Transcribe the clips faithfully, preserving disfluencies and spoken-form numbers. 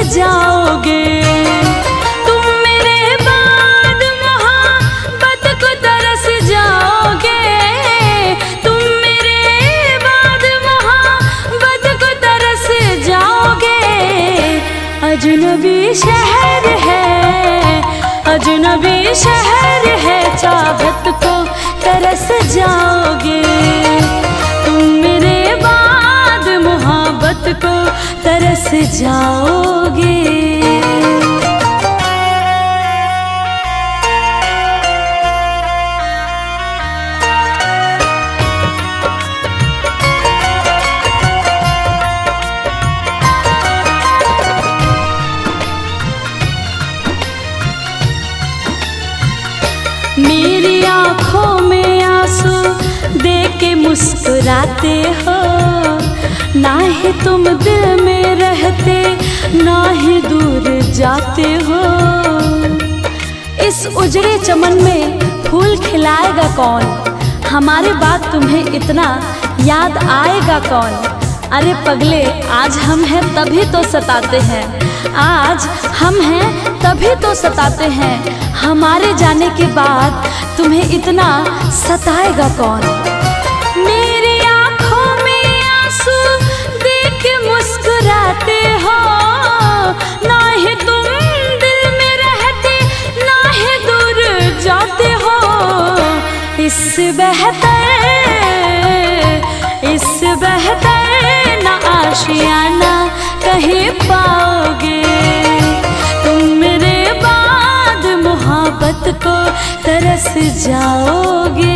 जाओगे। तुम मेरे बाद मोहब्बत को तरस जाओगे। तुम मेरे बाद मोहब्बत को तरस जाओगे। अजनबी शहर है, अजनबी शहर है, चाहत को तरस जाओगे। तुम मेरे बाद मोहब्बत को तरस जाओगे। मेरी आँखों में आंसू देख के मुस्कुराते हो। ना ही तुम दिल में रहते, ना ही दूर जाते हो। इस उजड़े चमन में फूल खिलाएगा कौन? हमारी बात तुम्हें इतना याद आएगा कौन? अरे पगले, आज हम हैं तभी तो सताते हैं, आज हम हैं तभी तो सताते हैं। हमारे जाने के बाद तुम्हें इतना सताएगा कौन? मेरी आँखों में आंसू देख के मुस्कुराते हो। ना ही तुम दिल में रहते, ना ही दूर जाते हो। इससे बेहतर, इससे बेहतर ना आशियाना कहीं पाओगे। तुम मेरे बाद मोहब्बत को तरस जाओगे।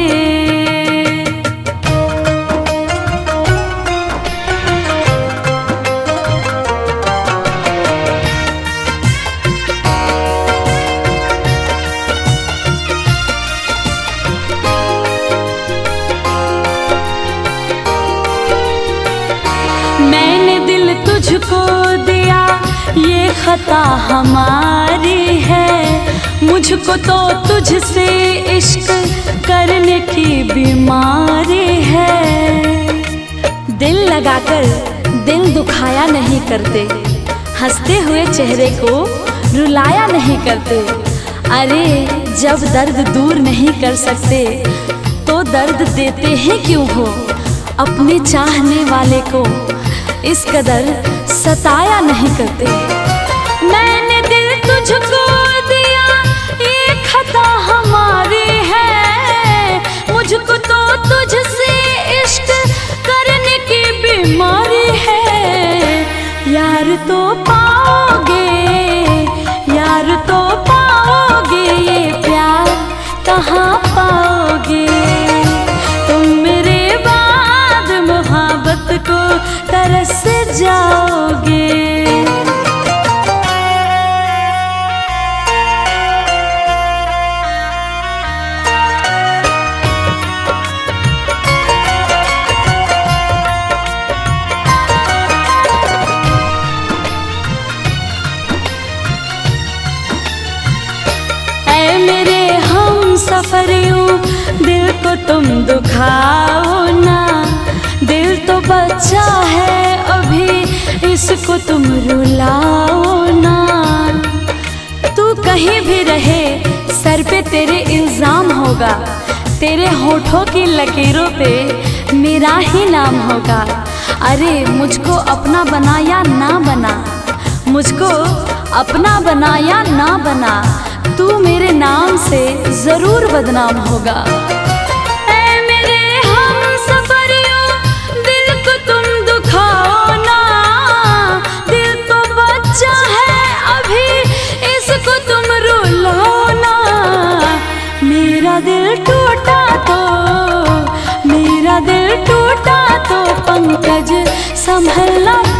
मैंने दिल तुझको दिया, ये खता हमारी है। मुझको तो तुझसे इश्क करने की बीमारी है। दिल लगाकर दिल दुखाया नहीं करते, हंसते हुए चेहरे को रुलाया नहीं करते। अरे जब दर्द दूर नहीं कर सकते तो दर्द देते हैं क्यों हो? अपने चाहने वाले को इस कदर सताया नहीं करते। मैंने दिल तुझको दिया, ये खता हमारी है। मुझको तो तुझसे इश्क करने की बीमारी है। यार तो पाओगे, यार तो पाओगे, ये प्यार कहाँ पाओगे? तुम मेरे बाद मोहब्बत को तरस जाओगे। ऐ मेरे हम सफरियों, दिल को तुम दुखाओ ना। दिल तो बच्चा है अभी, इसको तुम रुलाओ ना। तू कहीं भी रहे, सर पे तेरे इल्जाम होगा। तेरे होठों की लकीरों पे मेरा ही नाम होगा। अरे मुझको अपना बना या ना बना, मुझको अपना बना या ना बना, तू मेरे नाम से जरूर बदनाम होगा। मेरा दिल टूटा तो, मेरा दिल टूटा तो पंकज संभलना